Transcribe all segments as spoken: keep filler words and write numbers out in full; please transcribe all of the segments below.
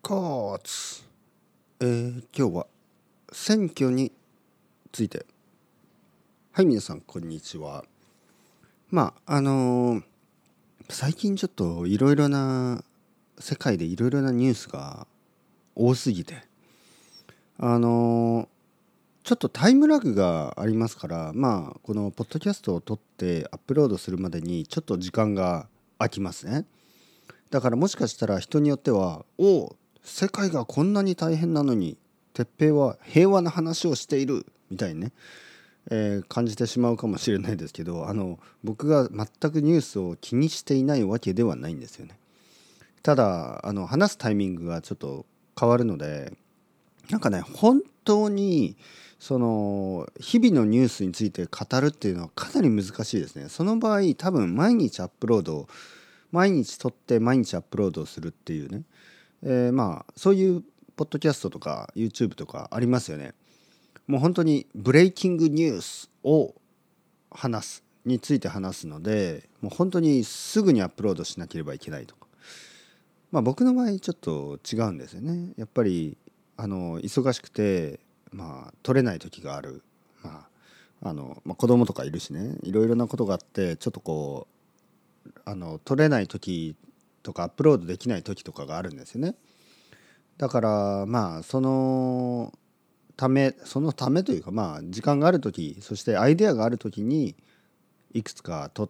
カーツ、えー今日は選挙について。はい、皆さんこんにちは。まああのー最近ちょっといろいろな世界でいろいろなニュースが多すぎて、あのーちょっとタイムラグがありますから、まあこのポッドキャストを撮ってアップロードするまでにちょっと時間が空きますね。だからもしかしたら人によっては、おお、世界がこんなに大変なのに哲平は平和な話をしているみたいにね、えー感じてしまうかもしれないですけど、あの僕が全くニュースを気にしていないわけではないんですよね。ただあの話すタイミングがちょっと変わるので、なんかね、本当にその日々のニュースについて語るっていうのはかなり難しいですね。その場合多分毎日アップロード毎日撮って毎日アップロードするっていうね、えーまあそういうポッドキャストとか YouTube とかありますよね。もう本当にブレイキングニュースを話すについて話すので、もう本当にすぐにアップロードしなければいけないとか。まあ僕の場合ちょっと違うんですよね。やっぱりあの忙しくて、まあ撮れない時がある。まああの、まあ、子供とかいるしね、いろいろなことがあって、ちょっとこうあの撮れない時とかアップロードできない時とかがあるんですよね。だからまあそのためそのためというか、まあ時間がある時、そしてアイデアがある時にいくつか撮って、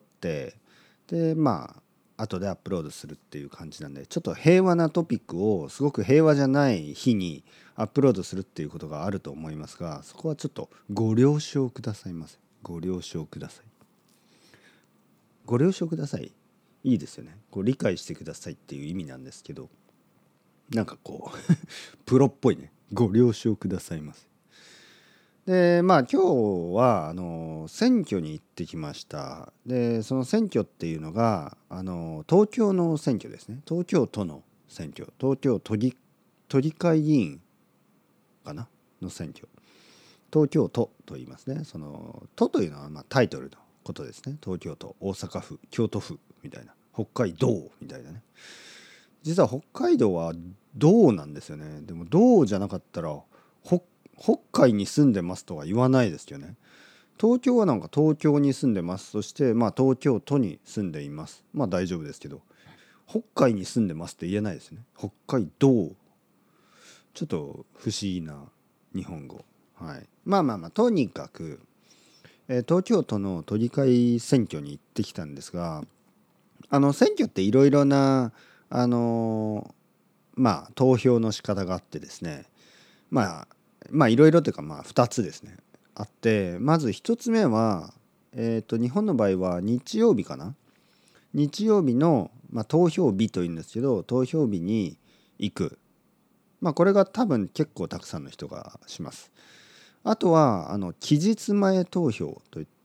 でまあ後でアップロードするっていう感じなんで、ちょっと平和なトピックをすごく平和じゃない日にアップロードするっていうことがあると思いますが、そこはちょっとご了承くださいませ。ご了承ください。ご了承ください。いいですよね。こう理解してくださいっていう意味なんですけど、なんかこうプロっぽいね。ご了承くださいませ。でまあ今日はあの選挙に行ってきました。でその選挙っていうのがあの東京の選挙ですね。東京都の選挙、東京都議都議会議員かなの選挙。東京都と言いますね。その都というのはまあタイトルのことですね。東京都、大阪府、京都府みたいな、北海道みたいなね。実は北海道は道なんですよね。でも道じゃなかったら北北海に住んでますとは言わないですよね。東京はなんか東京に住んでます。そしてまあ東京都に住んでいます。まあ大丈夫ですけど、北海に住んでますって言えないですね。北海道。ちょっと不思議な日本語。はい。まあまあまあとにかく、えー東京都の都議会選挙に行ってきたんですが、あの選挙っていろいろなあのーまあ投票の仕方があってですね、まあまあいろいろというかまあふたつですねあって、まずひとつめは、えー、と日本の場合は日曜日かな、日曜日の、まあ、投票日というんですけど、投票日に行く。まあこれが多分結構たくさんの人がします。あとはあの期日前投票といって、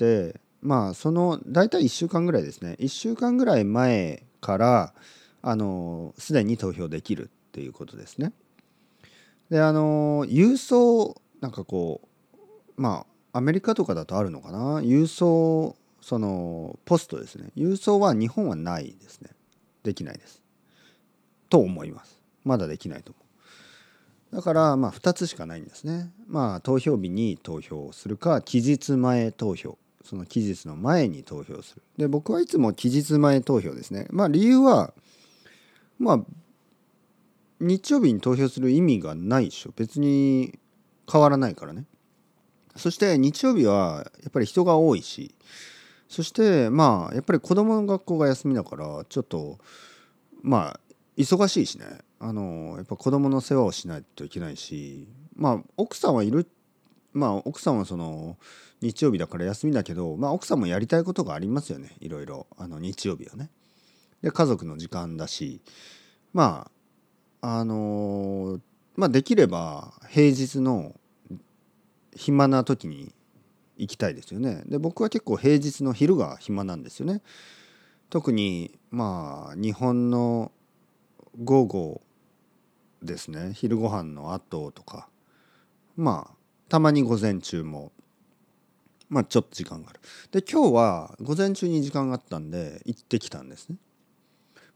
まあその大体いっしゅうかんぐらいですね、いっしゅうかんぐらい前からあのすでに投票できるっていうことですね。であの郵送なんかこう、まあアメリカとかだとあるのかな、郵送、そのポストですね、郵送は日本はないですね。できないですと思います。まだできないと思う。だからまあふたつしかないんですね。まあ投票日に投票するか、期日前投票、その期日の前に投票する。で僕はいつも期日前投票ですね。まあ理由は、まあ日曜日に投票する意味がないでしょ、別に変わらないからね。そして日曜日はやっぱり人が多いし、そしてまあやっぱり子供の学校が休みだから、ちょっとまあ忙しいしね、あのやっぱ子供の世話をしないといけないし、まあ奥さんはいる、まあ奥さんはその日曜日だから休みだけど、まあ奥さんもやりたいことがありますよね、いろいろ、あの日曜日はね。で家族の時間だし、まああのまあできれば平日の暇な時に行きたいですよね。で僕は結構平日の昼が暇なんですよね。特にまあ日本の午後ですね、昼ご飯の後とか、まあたまに午前中もまあちょっと時間がある。で今日は午前中に時間があったんで行ってきたんですね。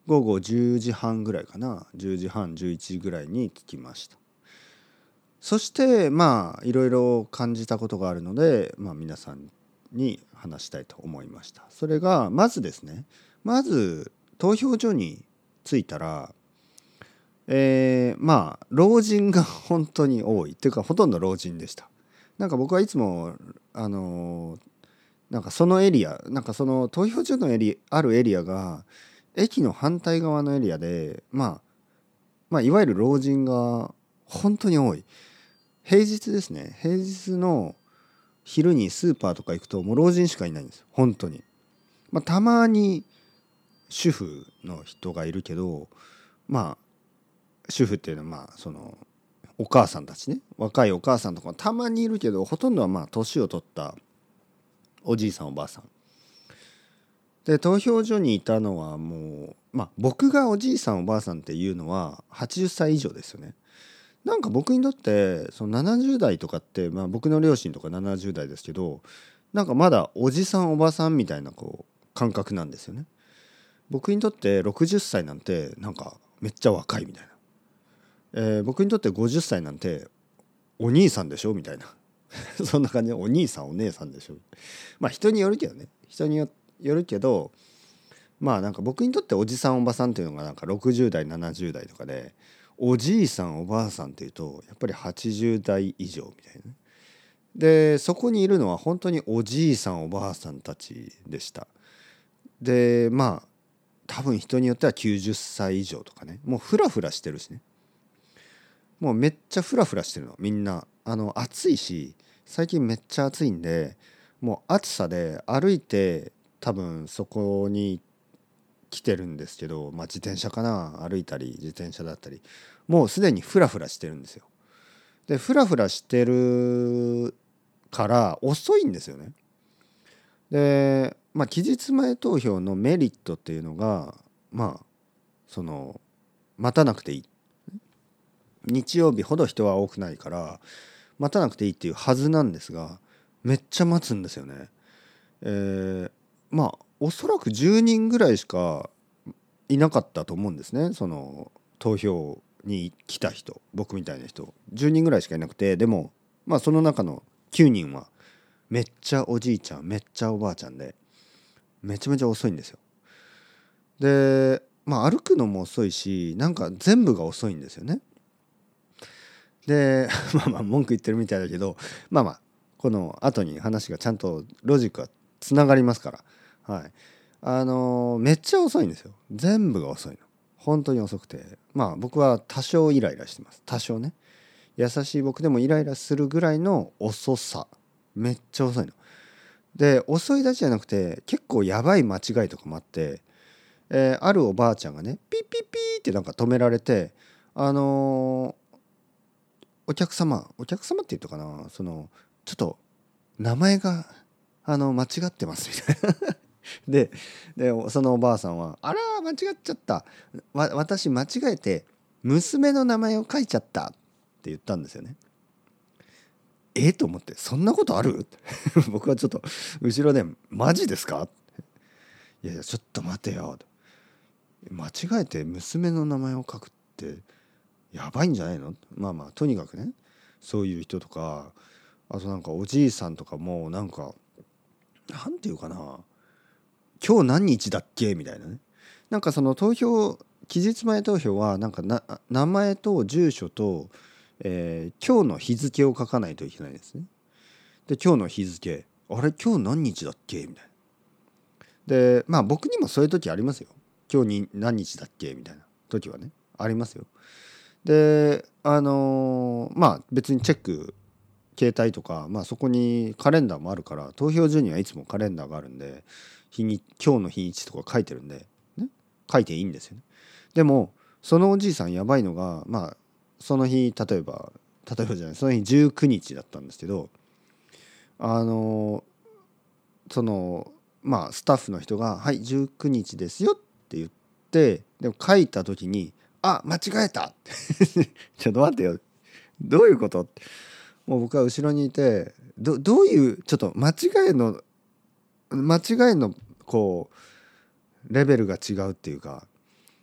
午後じゅうじはんぐらいかな、じゅうじはんじゅういちじぐらいに着きました。そしてまあいろいろ感じたことがあるので、まあ、皆さんに話したいと思いました。それがまずですね、まず投票所に着いたら、えー、まあ老人が本当に多いっていうか、ほとんど老人でした。なんか僕はいつもあのなんかそのエリア、なんかその投票所のエリアあるエリアが駅の反対側のエリアで、まあまあいわゆる老人が本当に多い。平日ですね。平日の昼にスーパーとか行くともう老人しかいないんですよ。本当に。まあたまに主婦の人がいるけど、まあ主婦っていうのはまあそのお母さんたちね、若いお母さんとかたまにいるけど、ほとんどはまあ年を取ったおじいさんおばあさんで、投票所にいたのはもうまあ僕がおじいさんおばあさんっていうのははちじゅっさい以上ですよね。なんか僕にとってそのななじゅう代とかって、まあ、僕の両親とかななじゅう代ですけど、なんかまだおじさんおばさんみたいなこう感覚なんですよね。僕にとってろくじゅっさいなんてなんかめっちゃ若いみたいな、えー僕にとってごじゅっさいなんてお兄さんでしょみたいなそんな感じで、お兄さんお姉さんでしょ。まあ人によるけどね、人によよるけど、まあなんか僕にとっておじさんおばさんっていうのがなんかろくじゅう代ななじゅう代とかで、おじいさんおばあさんっていうとやっぱりはちじゅう代以上みたいな。でそこにいるのは本当におじいさんおばあさんたちでした。でまあ多分人によってはきゅうじゅっさい以上とかね、もうフラフラしてるしね、もうめっちゃフラフラしてるのみんな。あの暑いし、最近めっちゃ暑いんで、もう暑さで歩いて多分そこに来てるんですけど、まあ自転車かな、歩いたり自転車だったり、もうすでにフラフラしてるんですよ。でフラフラしてるから遅いんですよね。でまあ期日前投票のメリットっていうのが、まあその待たなくていい、日曜日ほど人は多くないから待たなくていいっていうはずなんですが、めっちゃ待つんですよね。えー、まあおそらくじゅうにんぐらいしかいなかったと思うんですね。その投票に来た人、僕みたいな人じゅうにんぐらいしかいなくて、でもまあその中のきゅうにんはめっちゃおじいちゃんめっちゃおばあちゃんで、めちゃめちゃ遅いんですよ。でまあ歩くのも遅いし、なんか全部が遅いんですよね。でまあまあ文句言ってるみたいだけど、まあまあこの後に話がちゃんとロジックがつながりますから、はい、あのーめっちゃ遅いんですよ。全部が遅いの。本当に遅くて、まあ僕は多少イライラしてます。多少ね。優しい僕でもイライラするぐらいの遅さ。めっちゃ遅いの。で遅いだけじゃなくて結構やばい間違いとかもあって、えーあるおばあちゃんがねピッピッピーってなんか止められて、あのーお客様お客様って言ったかな、そのちょっと名前があの間違ってますみたいなででそのおばあさんは「あら間違っちゃった、わ私間違えて娘の名前を書いちゃった」って言ったんですよね。えと思って、そんなことある僕はちょっと後ろで「マジですか?」いやいやちょっと待てよ、間違えて娘の名前を書くってやばいんじゃないの。まあまあとにかくね、そういう人とか、あとなんかおじいさんとかもなんかなんていうかな、今日何日だっけみたいなね。なんかその投票期日前投票はなんかな名前と住所と、えー今日の日付を書かないといけないんですね。で今日の日付、あれ今日何日だっけみたいな。でまあ僕にもそういう時ありますよ。今日に何日だっけみたいな時はねありますよ。であのーまあ別にチェック携帯とか、まあ、そこにカレンダーもあるから、投票所にはいつもカレンダーがあるんで、日に今日の日にちとか書いてるんで、ね、書いていいんですよね。でもそのおじいさんやばいのが、まあその日例えば例えばじゃないその日じゅうくにちだったんですけど、あのそのまあスタッフの人が「はいじゅうくにちですよ」って言って、でも書いた時に「あ間違えた! 」ちょっと待ってよ、どういうこと?」もう僕は後ろにいて、どどういうちょっと間違いの間違いのこうレベルが違うっていうか、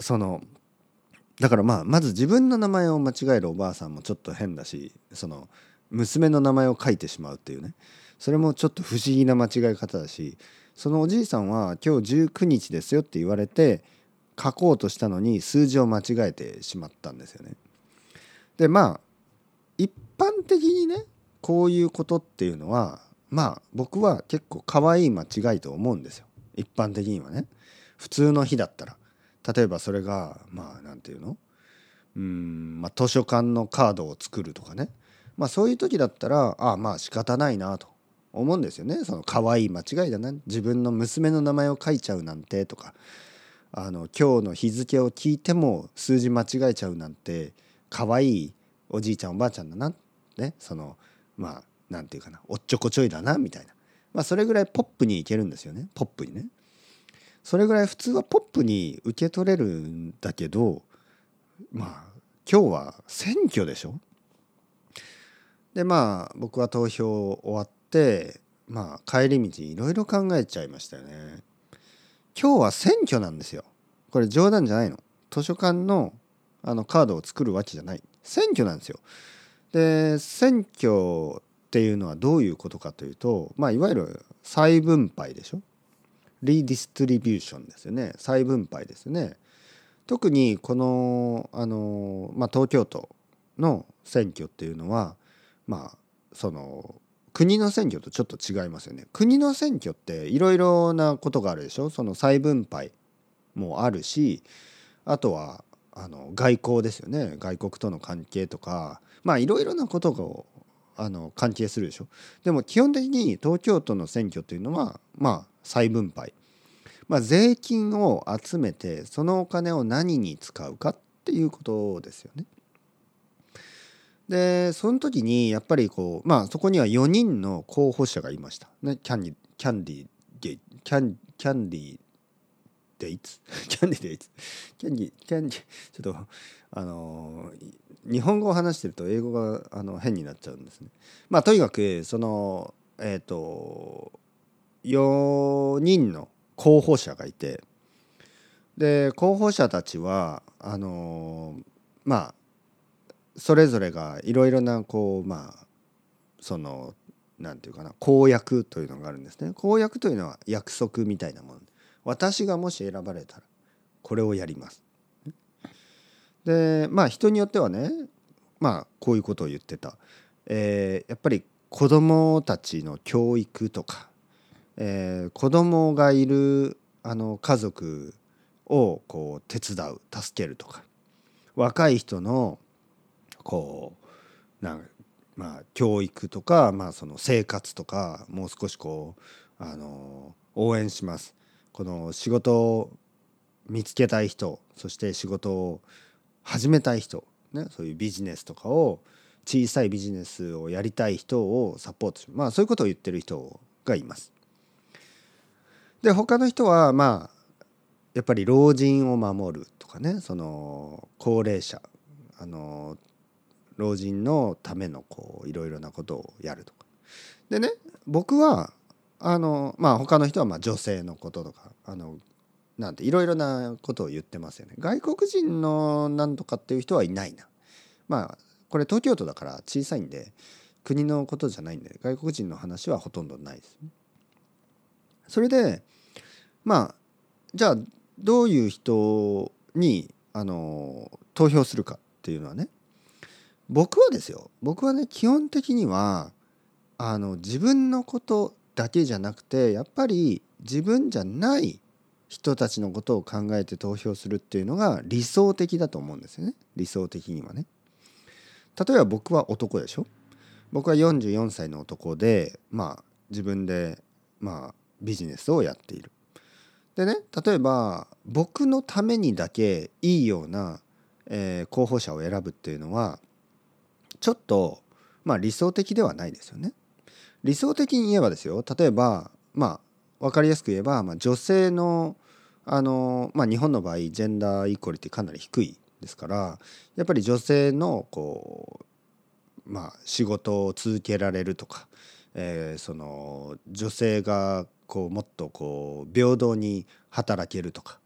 そのだからまあまず自分の名前を間違えるおばあさんもちょっと変だし、その娘の名前を書いてしまうっていうね、それもちょっと不思議な間違え方だし、そのおじいさんは今日じゅうくにちですよって言われて書こうとしたのに数字を間違えてしまったんですよね。でまあ一般的にねこういうことっていうのはまあ僕は結構可愛い間違いと思うんですよ。一般的にはね、普通の日だったら、例えばそれがまあなんていうのうーんまあ図書館のカードを作るとかね、まあそういう時だったらああまあ仕方ないなと思うんですよね。その可愛い間違いだな、自分の娘の名前を書いちゃうなんてとか、あの今日の日付を聞いても数字間違えちゃうなんて可愛いおじいちゃんおばあちゃんだなね、そのまあなんていうかな、おっちょこちょいだなみたいな、まあそれぐらいポップにいけるんですよね。ポップにね、それぐらい普通はポップに受け取れるんだけど、まあ今日は選挙でしょ。でまあ僕は投票終わってまあ帰り道いろいろ考えちゃいましたよね。今日は選挙なんですよ。これ冗談じゃないの。図書館のあのカードを作るわけじゃない。選挙なんですよ。で選挙っていうのはどういうことかというと、まあいわゆる再分配でしょ。リディストリビューションですよね。再分配ですよね。特にこのあの、まあ、東京都の選挙っていうのはまあその国の選挙とちょっと違いますよね。国の選挙っていろいろなことがあるでしょ。その再分配もあるし、あとはあの外交ですよね。外国との関係とかまあいろいろなことがあの関係するでしょ。でも基本的に東京都の選挙っていうのはまあ再分配、まあ、税金を集めてそのお金を何に使うかっていうことですよね。でその時にやっぱりこうまあそこにはよにんの候補者がいましたね。キャンディキャンディゲキャンキャンディデイツキャンディデイツキャンディキャンディちょっとあの日本語を話してると英語があの変になっちゃうんですね。まあとにかくそのえっとよにんの候補者がいて、で候補者たちはあのまあそれぞれがいろいろなこうまあそのなんていうかな、公約というのがあるんですね。公約というのは約束みたいなもの。私がもし選ばれたらこれをやります。でまあ人によってはね、まあこういうことを言ってた。えーやっぱり子どもたちの教育とか、えー子どもがいるあの家族をこう手伝う助けるとか、若い人のこうなんまあ教育とか、まあその生活とかもう少しこうあの応援します。この仕事を見つけたい人、そして仕事を始めたい人、ね、そういうビジネスとかを小さいビジネスをやりたい人をサポートします。まあそういうことを言ってる人がいます。で他の人はまあやっぱり老人を守るとかね、その高齢者あの老人のためのこういろいろなことをやるとかでね、僕はあのまあ他の人はまあ女性のこととかあのなんていろいろなことを言ってますよね。外国人のなんとかっていう人はいないな。まあこれ東京都だから小さいんで国のことじゃないんで外国人の話はほとんどないです。それでまあじゃあどういう人にあの投票するかっていうのはね、僕はですよ僕はね基本的にはあの自分のことだけじゃなくてやっぱり自分じゃない人たちのことを考えて投票するっていうのが理想的だと思うんですよね。理想的にはね。例えば僕は男でしょ。僕はよんじゅうよんさいの男でまあ自分でまあビジネスをやっている。でね、例えば僕のためにだけいいような、えー候補者を選ぶっていうのはちょっとまあ理想的ではないですよね。理想的に言えばですよ、例えばまあ分かりやすく言えば、まあ、女性のあの、まあ、日本の場合ジェンダーイコーリティかなり低いですからやっぱり女性のこう、まあ、仕事を続けられるとか、えーその女性がこうもっとこう平等に働けるとか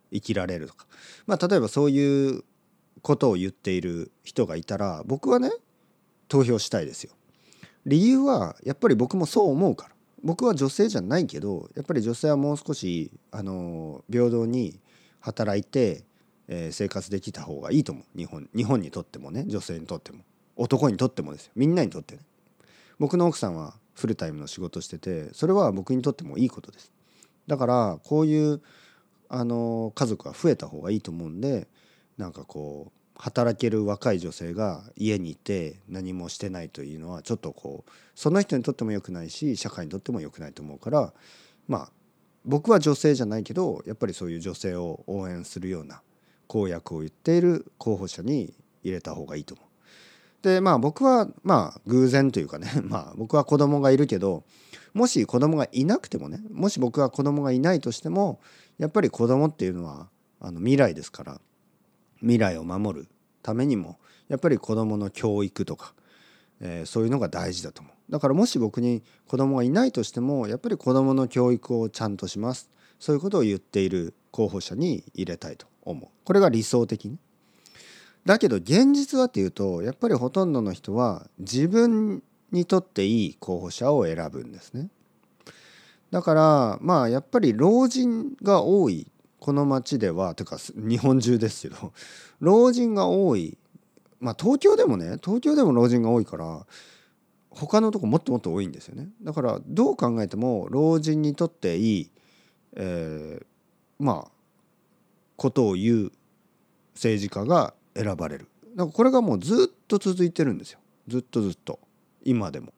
生きられるとか、まあ例えばそういうことを言っている人がいたら僕はね投票したいですよ。理由はやっぱり僕もそう思うから。僕は女性じゃないけどやっぱり女性はもう少しあの平等に働いて、えー生活できた方がいいと思う。日本日本にとってもね、女性にとっても男にとってもですよ。みんなにとってね。僕の奥さんはフルタイムの仕事しててそれは僕にとってもいいことです。だからこういうあの家族は増えた方がいいと思うんで、なんかこう働ける若い女性が家にいて何もしてないというのはちょっとこうその人にとっても良くないし社会にとっても良くないと思うから、まあ僕は女性じゃないけどやっぱりそういう女性を応援するような公約を言っている候補者に入れた方がいいと思う。でまあ僕はまあ偶然というかねまあ僕は子供がいるけど、もし子供がいなくてもね、もし僕は子供がいないとしてもやっぱり子供っていうのはあの未来ですから、未来を守るためにもやっぱり子供の教育とか、えーそういうのが大事だと思う。だからもし僕に子供がいないとしてもやっぱり子供の教育をちゃんとします、そういうことを言っている候補者に入れたいと思う。これが理想的に。だけど現実はっていうとやっぱりほとんどの人は自分にとっていい候補者を選ぶんですね。だからまあやっぱり老人が多いこの町ではというか日本中ですけど老人が多い、まあ東京でもね、東京でも老人が多いから他のとこもっともっと多いんですよね。だからどう考えても老人にとっていい、えーまあことを言う政治家が選ばれる。だからこれがもうずっと続いてるんですよ。ずっとずっと今でも。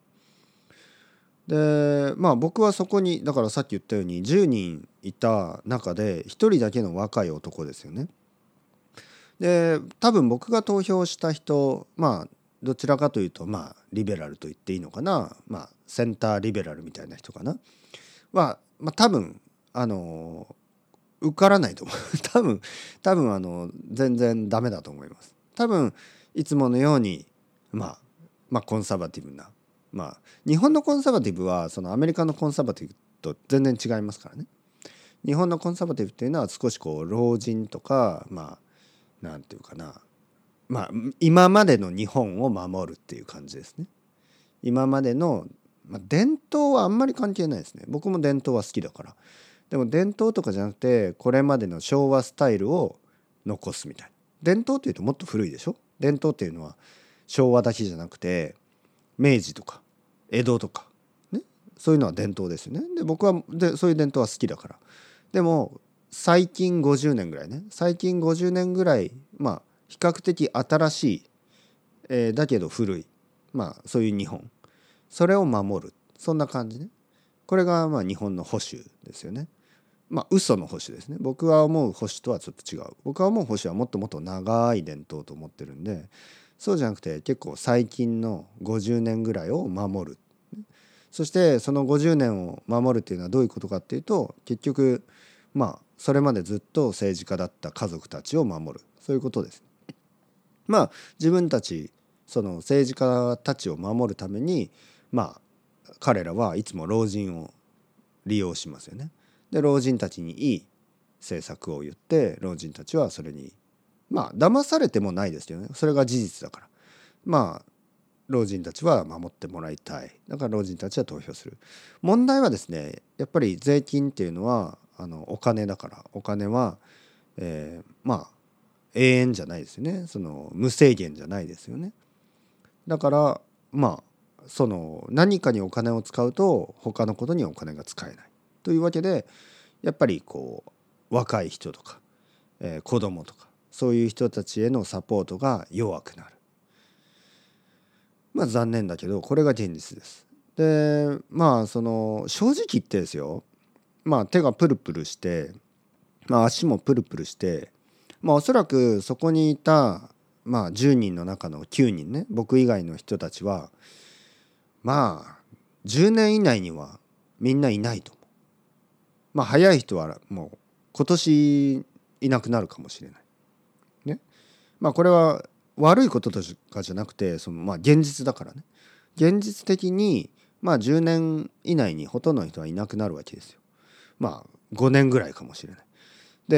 でまあ僕はそこにだからさっき言ったようにじゅうにんいた中でひとりだけの若い男ですよね。で多分僕が投票した人、まあどちらかというとまあリベラルと言っていいのかな、まあセンターリベラルみたいな人かなは、まあ、多分あの受からないと思う多分多分あの全然ダメだと思います。多分いつものようにまあまあコンサバティブな、まあ日本のコンサバティブはそのアメリカのコンサバティブと全然違いますからね。日本のコンサバティブっていうのは少しこう老人とかまあなんていうかな、まあ今までの日本を守るっていう感じですね。今までの、まあ、伝統はあんまり関係ないですね。僕も伝統は好きだから。でも伝統とかじゃなくてこれまでの昭和スタイルを残すみたいな。伝統っていうともっと古いでしょ。伝統っていうのは昭和だけじゃなくて明治とか江戸とかね、そういうのは伝統ですよね。で僕はでそういう伝統は好きだから。でも最近ごじゅうねんぐらいね、最近ごじゅうねんぐらいまあ比較的新しい、えーだけど古いまあそういう日本、それを守る、そんな感じね。これがまあ日本の保守ですよね。まあ嘘の保守ですね。僕は思う保守とはちょっと違う。僕は思う保守はもっともっと長い伝統と思ってるんで、そうじゃなくて結構最近のごじゅうねんぐらいを守る。そしてそのごじゅうねんを守るっていうのはどういうことかっていうと、結局まあそれまでずっと政治家だった家族たちを守る、そういうことです。まあ自分たちその政治家たちを守るためにまあ彼らはいつも老人を利用しますよね。で老人たちにいい政策を言って老人たちはそれにまあ騙されてもないですよね。それが事実だからまあ老人たちは守ってもらいたい。だから老人たちは投票する。問題はですね、やっぱり税金っていうのはあのお金だから、お金は、えーまあ永遠じゃないですよね。その無制限じゃないですよね。だからまあその何かにお金を使うと他のことにお金が使えないというわけで、やっぱりこう若い人とか、えー、子供とかそういう人たちへのサポートが弱くなる。まあ残念だけどこれが現実です。でまあその正直言ってですよ、まあ手がプルプルして、まあ、足もプルプルして、まあおそらくそこにいたまあじゅうにんの中のきゅうにんね、僕以外の人たちはまあじゅうねん以内にはみんないないと思う。まあ早い人はもう今年いなくなるかもしれないね。まあこれは悪いこととかじゃなくてそのまあ現実だからね。現実的にまあじゅうねん以内にほとんどの人はいなくなるわけですよ。まあごねんぐらいかもしれない。で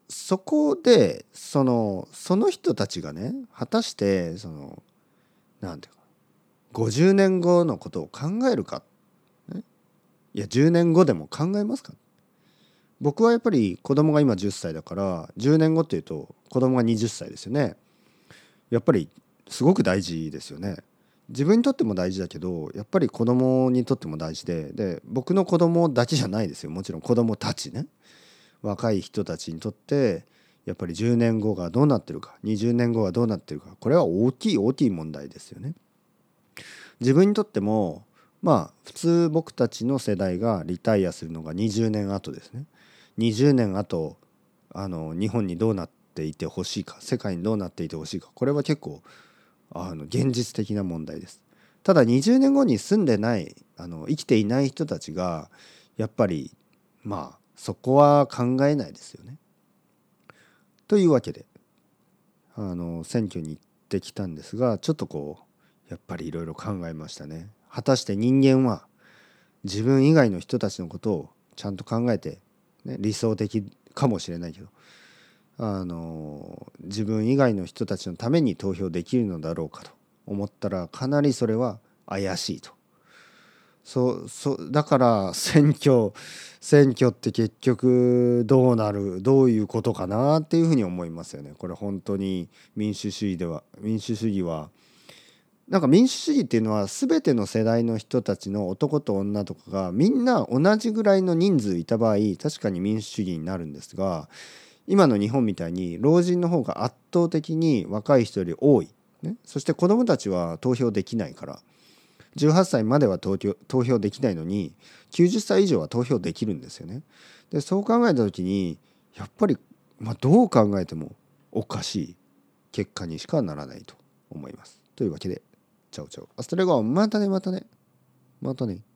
そこでそのその人たちがね、果たしてそのなんていうかごじゅうねんごのことを考えるか、ね、いやじゅうねんごでも考えますか。僕はやっぱり子供が今じゅっさいだからじゅうねんごっていうと子供がはたちですよね。やっぱりすごく大事ですよね。自分にとっても大事だけどやっぱり子供にとっても大事で、で僕の子供だけじゃないですよ。もちろん子供たちね、若い人たちにとってやっぱりじゅうねんごがどうなってるか、にじゅうねんごがどうなってるか、これは大きい大きい問題ですよね。自分にとってもまあ普通僕たちの世代がリタイアするのがにじゅうねんごですね。にじゅうねんごあの日本にどうなっていてほしいか、世界にどうなっていてほしいか、これは結構あの現実的な問題です。ただにじゅうねんごに住んでない、あの生きていない人たちがやっぱりまあそこは考えないですよね。というわけであの選挙に行ってきたんですが、ちょっとこうやっぱりいろいろ考えましたね。果たして人間は自分以外の人たちのことをちゃんと考えて、ね、理想的かもしれないけどあの自分以外の人たちのために投票できるのだろうかと思ったら、かなりそれは怪しいと。そうそうだから選挙選挙って結局どうなる、どういうことかなっていうふうに思いますよね。これ本当に民主主義では民主主義はなんか民主主義っていうのは全ての世代の人たちの男と女とかがみんな同じぐらいの人数いた場合確かに民主主義になるんですが、今の日本みたいに老人の方が圧倒的に若い人より多い、ね、そして子どもたちは投票できないからじゅうはっさいまでは投票、投票できないのにきゅうじゅっさい以上は投票できるんですよね。でそう考えた時にやっぱり、まあ、どう考えてもおかしい結果にしかならないと思います。というわけでチャオチャオアストレゴまたねまたねまたね。